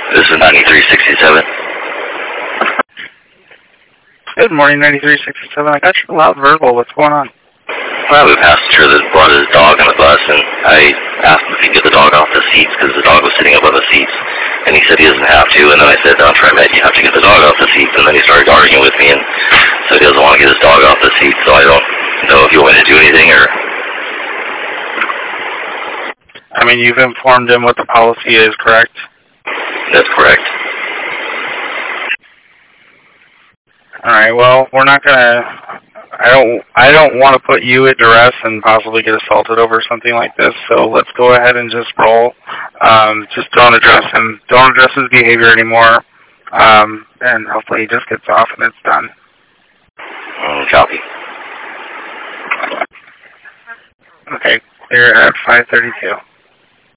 This is 9367. Good morning, 9367. I got your loud verbal. What's going on? I have a passenger that brought his dog on the bus, and I asked him if he could get the dog off the seats because the dog was sitting up on the seats. And he said he doesn't have to, and then I said, no, TriMet, you have to get the dog off the seats. And then he started arguing with me and said he doesn't want to get his dog off the seats, so I don't know if you want me to do anything or... I mean, you've informed him what the policy is, correct? That's correct. All right, well, we're not going to... I don't want to put you at duress and possibly get assaulted over something like this, so let's go ahead and just roll. Just don't address him. Don't address his behavior anymore, and hopefully he just gets off and it's done. Copy. Okay, clear at 5:32.